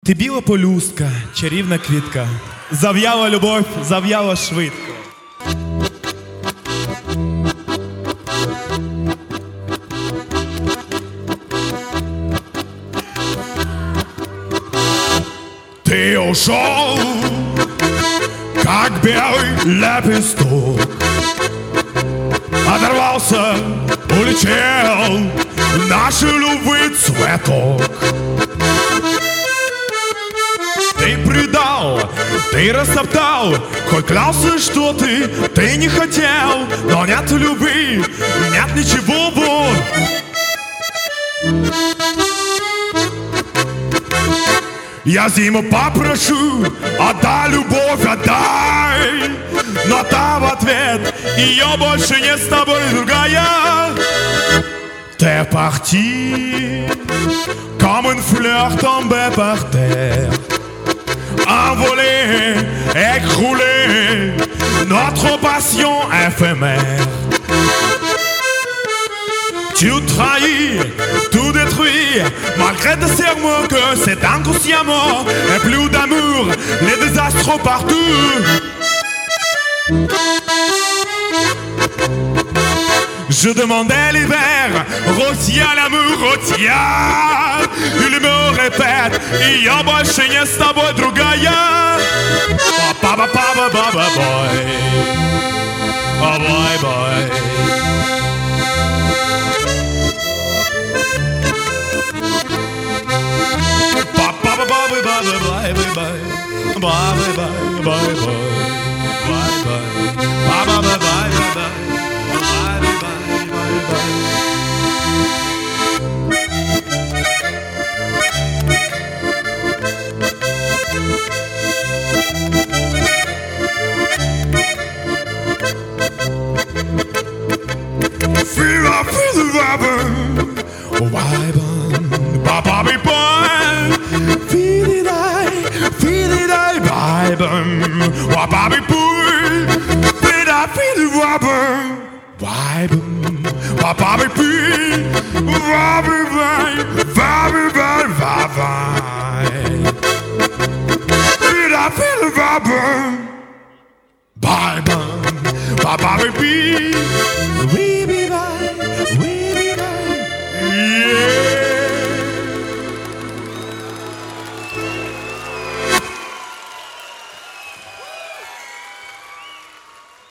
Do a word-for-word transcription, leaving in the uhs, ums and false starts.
Ти біла полюстка, чарівна квітка, зав'яла любов, зав'яла швидко. Ты ушел, как белый лепесток, оторвался, улетел наш любви цветок. Ты предал, ты растоптал, хоть клялся, что ты, ты не хотел, но нет любви, нет ничего, вот. Я зиму попрошу, отдай любовь, отдай, но та в ответ, ее больше не с тобой другая. T'es parti, comme une fleur tombée par terre, envolée, écroulée, notre passion éphémère. Tu trahis, tout détruit, malgré tes serments que c'est inconsciemment. Et plus d'amour, les désastres partout. Je demandais l'hiver, Rosia l'amour, Rosia. Il me répète, и я больше не с тобой другая. Ба-ба-ба-ба-ба-ба-бой, бой-бой. Feel I feel the rubber, vibe, ba-ba-be boy. Feel it I, feel it I, vibe, ba-ba-be boy. Feel I feel the rubber, vibe, ba-ba-be boy. Vibe, vibe, vibe, vibe, vibe. Feel I feel the rubber, vibe, ba-ba-be boy.